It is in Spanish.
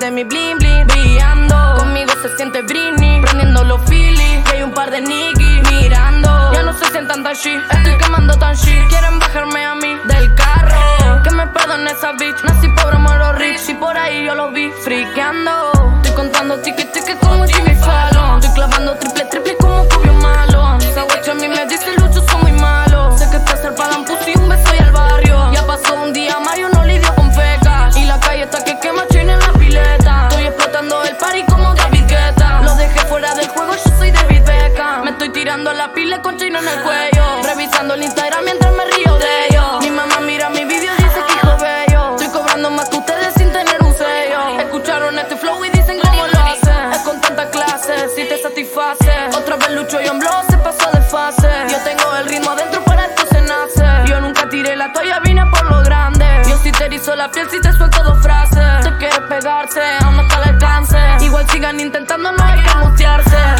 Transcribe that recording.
de mi bling bling brillando. Conmigo se siente Britney, prendiendo los Phillies. Y hay un par de Nicky mirando. Ya no se sientan tan shit, estoy quemando tan shit. Quieren bajarme a mí del carro. Que me perdone esa bitch, nací pobre, muero rich. Y por ahí yo los vi friqueando. Estoy contando tickets como Jimmy Fallon. Estoy clavando triple como Cubio Malo. Esa guacha a mí me dice Lucho, son muy malos. Sé que te acerpan pussy, un beso y al barrio. Ya pasó un día, Mario no lidió con fecas. Y la calle está que quema chain en la pileta. Estoy explotando el party como David Guetta. Los dejé fuera del juego, yo soy David Beckham. Me estoy tirando la pila con chain en el cuello. Revisando el Instagram mientras me río de ellos. Mi mamá mira mi vídeo y dice que hijo bello. Estoy cobrando más que ustedes sin tener un sello. Escucharon este flow y dicen cómo lo hacen. Es con tanta clase, si te satisface. Otra vez Lucho y Blow se pasó de fase. Yo tengo el ritmo adentro, para esto se nace. Yo nunca tiré la toalla, vine por lo grande. Yo si te erizo la piel, si te suelto dos frases. Te quieres pegarse, aún no está al alcance. Igual sigan intentando, no hay que mutearse.